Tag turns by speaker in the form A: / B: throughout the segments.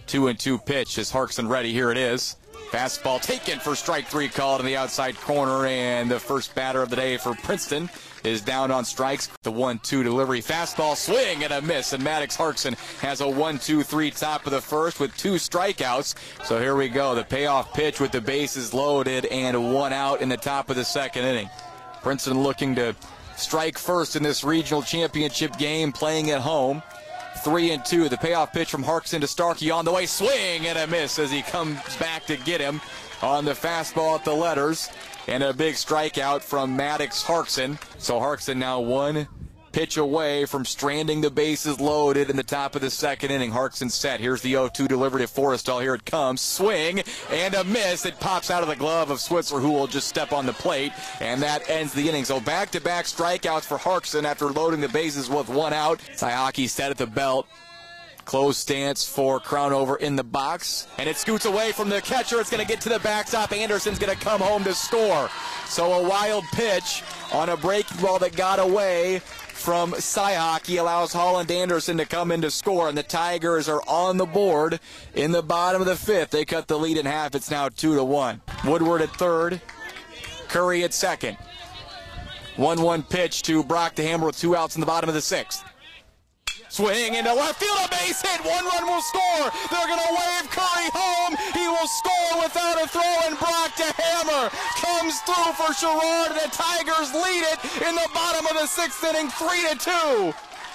A: 2-2 pitch is Harkson ready. Here it is. Fastball taken for strike three, called in the outside corner, and the first batter of the day for Princeton is down on strikes. The 1-2 delivery, fastball swing and a miss, and Maddox Harkson has a 1-2-3 top of the first with 2 strikeouts. So here we go, the payoff pitch with the bases loaded and 1 out in the top of the second inning. Princeton looking to strike first in this regional championship game, playing at home. 3-2, the payoff pitch from Harkson to Starkey on the way, swing and a miss as he comes back to get him on the fastball at the letters, and a big strikeout from Maddox Harkson. So Harkson now 1 pitch away from stranding the bases loaded in the top of the second inning. Harkson set. Here's the 0-2 delivery to Forrestal. Here it comes. Swing and a miss. It pops out of the glove of Switzer, who will just step on the plate, and that ends the inning. So back-to-back strikeouts for Harkson after loading the bases with 1 out. Sayaki set at the belt. Close stance for Crownover in the box, and it scoots away from the catcher. It's going to get to the backstop. Anderson's going to come home to score. So a wild pitch on a breaking ball that got away from Sayaki allows Holland Anderson to come in to score, and the Tigers are on the board in the bottom of the 5th. They cut the lead in half. It's now 2-1. Woodward at third, Curry at second. 1-1 pitch to Brock the Hammer with 2 outs in the bottom of the 6th. Swing into left field, a base hit, 1 run will score. They're going to wave Curry home. He will score without a throw, and Brock the Hammer comes through for Sherrard. The Tigers lead it in the bottom of the 6th inning, 3-2.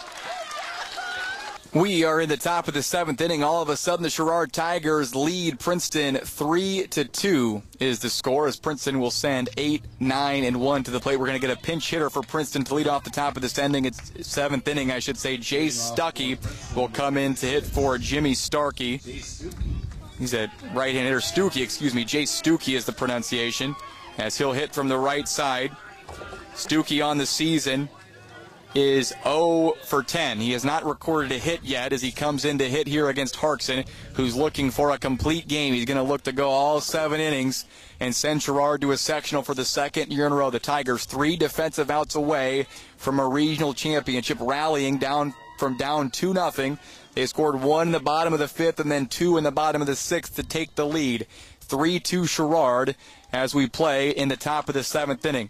A: We are in the top of the 7th inning. All of a sudden, the Sherrard Tigers lead Princeton 3-2 is the score, as Princeton will send 8, 9, and 1 to the plate. We're going to get a pinch hitter for Princeton to lead off the top of this inning. It's 7th inning, I should say. Jay Stuckey will come in to hit for Jimmy Starkey. He's a right-hand hitter. Jay Stuckey is the pronunciation, as he'll hit from the right side. Stuckey on the season is 0 for 10. He has not recorded a hit yet as he comes in to hit here against Harkson, who's looking for a complete game. He's going to look to go all 7 innings and send Sherrard to a sectional for the 2nd year in a row. The Tigers 3 defensive outs away from a regional championship, rallying down 2-0. They scored 1 in the bottom of the 5th and then 2 in the bottom of the 6th to take the lead. 3-2 Sherrard as we play in the top of the 7th inning.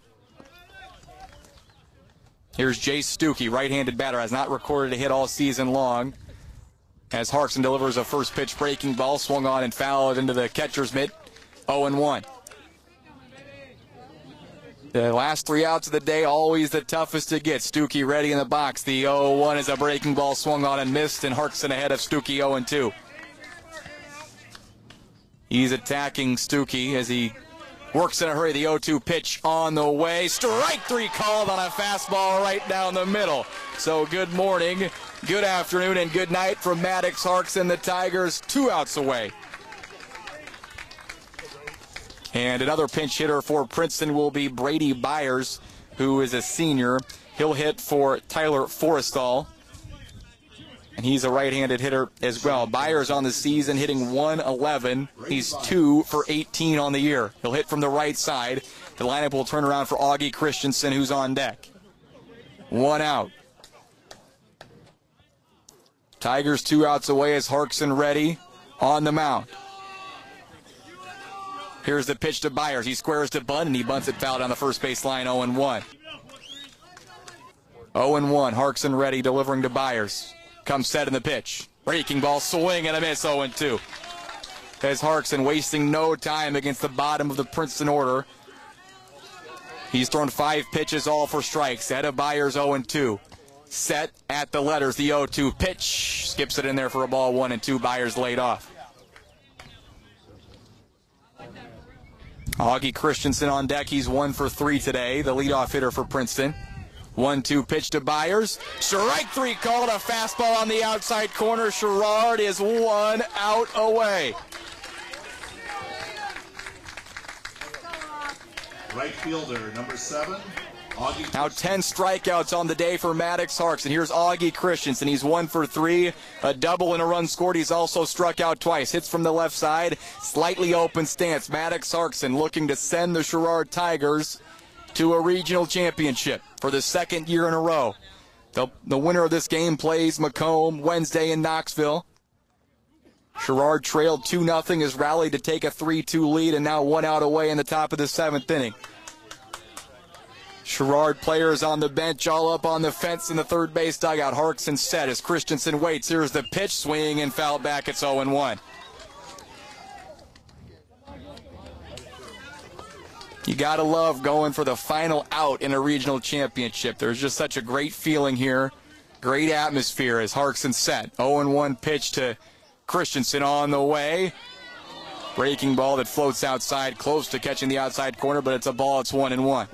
A: Here's Jay Stuckey, right-handed batter, has not recorded a hit all season long, as Harkson delivers a first pitch breaking ball, swung on and fouled into the catcher's mitt. 0-1. The last 3 outs of the day, always the toughest to get. Stuckey ready in the box. The 0-1 is a breaking ball, swung on and missed, and Harkson ahead of Stuckey 0-2. He's attacking Stuckey as he works in a hurry. The 0-2 pitch on the way. Strike 3 called on a fastball right down the middle. So good morning, good afternoon, and good night from Maddox Harkson. The Tigers 2 outs away. And another pinch hitter for Princeton will be Brady Byers, who is a senior. He'll hit for Tyler Forrestal, and he's a right-handed hitter as well. Byers on the season hitting 111. He's 2 for 18 on the year. He'll hit from the right side. The lineup will turn around for Augie Christensen, who's on deck. 1 out. Tigers 2 outs away as Harkson ready on the mound. Here's the pitch to Byers. He squares to bunt, and he bunts it foul down the first base line, 0-1. 0-1, Harkson ready, delivering to Byers. Comes set in the pitch. Breaking ball, swing and a miss, 0-2. As Harkson wasting no time against the bottom of the Princeton order. He's thrown 5 pitches, all for strikes. Ahead of Byers, 0-2. Set at the letters, the 0-2 pitch. Skips it in there for a ball, 1-2. Byers laid off. Augie Christensen on deck. He's 1 for 3 today, the leadoff hitter for Princeton. 1-2 pitch to Byers. Strike 3 called, a fastball on the outside corner. Sherrard is 1 out away.
B: Right fielder, number 7, Augie.
A: Now 10 strikeouts on the day for Maddox Harkson. Here's Augie Christensen. He's 1 for 3. A double and a run scored. He's also struck out twice. Hits from the left side. Slightly open stance. Maddox Harkson looking to send the Sherrard Tigers to a regional championship for the 2nd year in a row. The winner of this game plays Macomb Wednesday in Knoxville. Sherrard trailed 2-0, has rallied to take a 3-2 lead, and now 1 out away in the top of the 7th inning. Sherrard players on the bench, all up on the fence in the third base dugout. Harkson set as Christensen waits. Here's the pitch, swing and foul back. It's 0-1. You got to love going for the final out in a regional championship. There's just such a great feeling here. Great atmosphere as Harkson set. 0-1 pitch to Christensen on the way. Breaking ball that floats outside, close to catching the outside corner, but it's a ball. It's 1-1.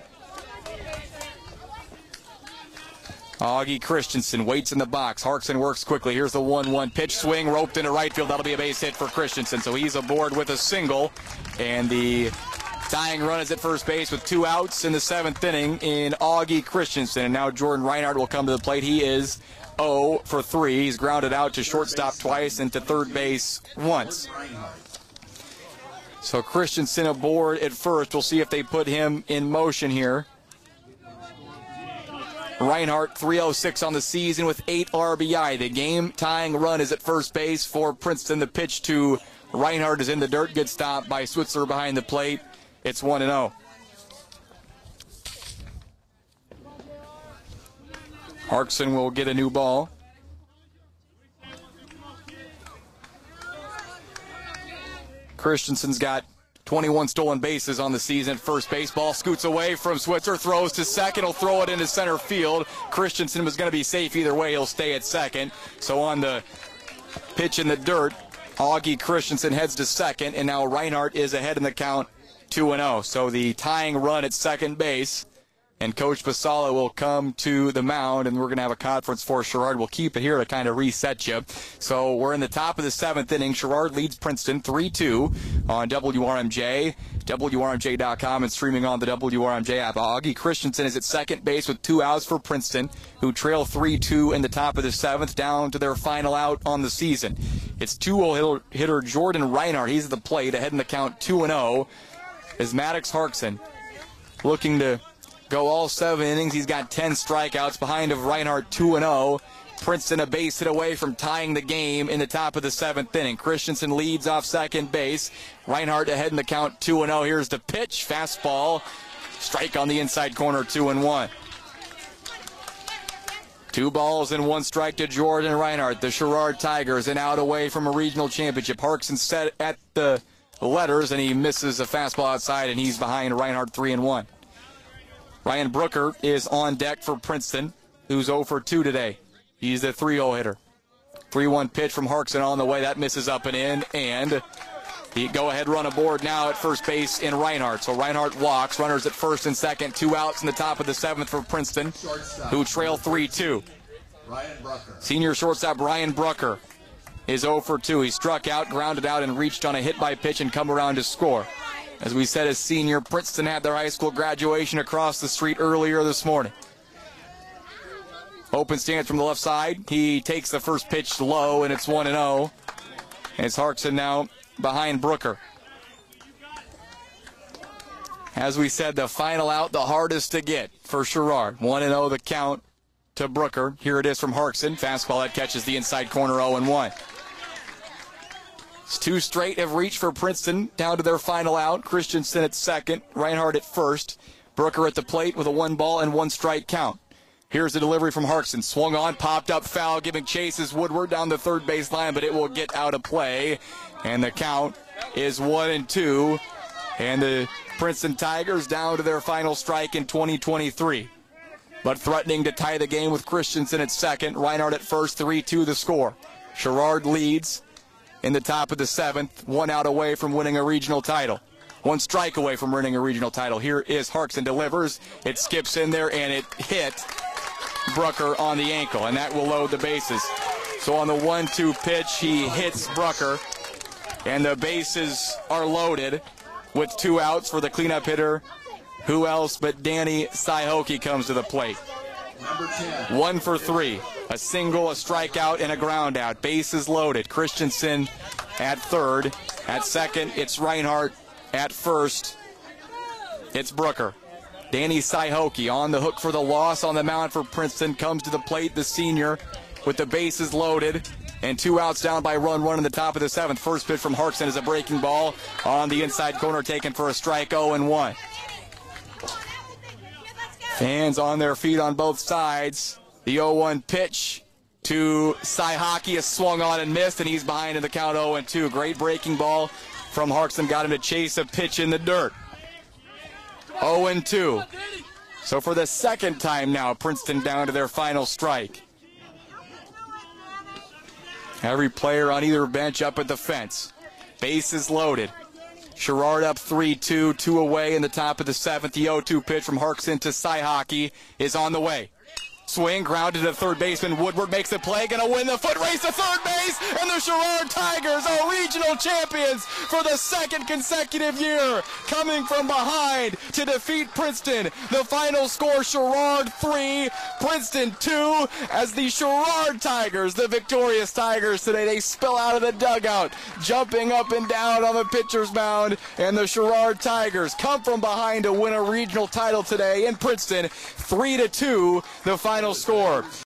A: Augie Christensen waits in the box. Harkson works quickly. Here's the 1-1 pitch, swing, roped into right field. That'll be a base hit for Christensen. So he's aboard with a single. And the tying run is at first base with 2 outs in the 7th inning in Augie Christensen. And now Jordan Reinhardt will come to the plate. He is 0 for 3. He's grounded out to shortstop twice and to third base once. So Christensen aboard at first. We'll see if they put him in motion here. Reinhardt 306 on the season with 8 RBI. The game-tying run is at first base for Princeton. The pitch to Reinhardt is in the dirt. Good stop by Switzer behind the plate. It's 1-0. Harkson will get a new ball. Christensen's got 21 stolen bases on the season at first base. Ball scoots away from Switzer, throws to second. He'll throw it into center field. Christensen was going to be safe either way. He'll stay at second. So on the pitch in the dirt, Augie Christensen heads to second, and now Reinhardt is ahead in the count 2-0. So the tying run at second base, and Coach Basala will come to the mound, and we're going to have a conference for Sherrard. We'll keep it here to kind of reset you. So we're in the top of the 7th inning. Sherrard leads Princeton 3-2 on WRMJ, WRMJ.com, and streaming on the WRMJ app. Augie Christensen is at second base with 2 outs for Princeton, who trail 3-2 in the top of the 7th, down to their final out on the season. It's 2-0 hitter Jordan Reinhardt. He's at the plate, ahead in the count 2-0, as Maddox Harkson looking to go all 7 innings. He's got 10 strikeouts behind of Reinhardt 2-0. Princeton a base hit away from tying the game in the top of the 7th inning. Christensen leads off second base. Reinhardt ahead in the count 2-0. Here's the pitch. Fastball. Strike on the inside corner, 2-1. 2 balls and 1 strike to Jordan Reinhardt. The Sherrard Tigers an out away from a regional championship. Harkson set at the letters, and he misses a fastball outside, and he's behind Reinhardt 3-1. Ryan Brooker is on deck for Princeton, who's 0 for 2 today. He's the 3-0 hitter. 3-1 pitch from Harkson on the way. That misses up and in, and the go-ahead run aboard now at first base in Reinhardt. So Reinhardt walks. Runners at first and second. 2 outs in the top of the 7th for Princeton, who trail 3-2. Senior shortstop Ryan Brooker is 0 for 2. He struck out, grounded out, and reached on a hit by pitch and come around to score. As we said, as senior, Princeton had their high school graduation across the street earlier this morning. Open stance from the left side. He takes the first pitch low, and it's 1-0. And it's Harkson now behind Brooker. As we said, the final out, the hardest to get for Sherrard. 1-0 the count to Brooker. Here it is from Harkson. Fastball that catches the inside corner, 0-1. 2 straight have reached for Princeton down to their final out. Christensen at second, Reinhardt at first. Brooker at the plate with a 1 ball and 1 strike count. Here's the delivery from Harkson. Swung on, popped up, foul, giving chase is Woodward down the third base line, but it will get out of play. And the count is 1-2. And the Princeton Tigers down to their final strike in 2023. But threatening to tie the game with Christensen at second. Reinhardt at first, 3-2 the score. Sherrard leads in the top of the 7th, 1 out away from winning a regional title. 1 strike away from winning a regional title. Here is Harkson, delivers. It skips in there, and it hit Brooker on the ankle, and that will load the bases. So on the 1-2 pitch, he hits Brooker, and the bases are loaded with 2 outs for the cleanup hitter. Who else but Danny Saihoki comes to the plate.
B: Number 10.
A: 1 for 3. A single, a strikeout, and a ground out. Bases loaded. Christensen at third. At second, it's Reinhardt. At first, it's Brooker. Danny Saihoki on the hook for the loss on the mound for Princeton. Comes to the plate, the senior, with the bases loaded. and 2 outs down by run in the top of the 7th. First pitch from Harkson is a breaking ball on the inside corner, taken for a strike. 0-1. Fans on their feet on both sides. The 0-1 pitch to Cy Hockey is swung on and missed, and he's behind in the count. 0-2. Great breaking ball from Harkson, got him to chase a pitch in the dirt. 0-2. So for the second time now, Princeton down to their final strike. Every player on either bench up at the fence. Bases loaded. Sherrard up 3-2, 2 away in the top of the 7th. The 0-2 pitch from Harkson to Cy Hockey is on the way. Swing, grounded to third baseman. Woodward makes the play, gonna win the foot race to third base, and the Sherrard Tigers are regional champions for the second consecutive year, coming from behind to defeat Princeton. The final score, Sherrard 3, Princeton 2, as the Sherrard Tigers, the victorious Tigers today, they spill out of the dugout, jumping up and down on the pitcher's mound, and the Sherrard Tigers come from behind to win a regional title today in Princeton, 3-2, the final score.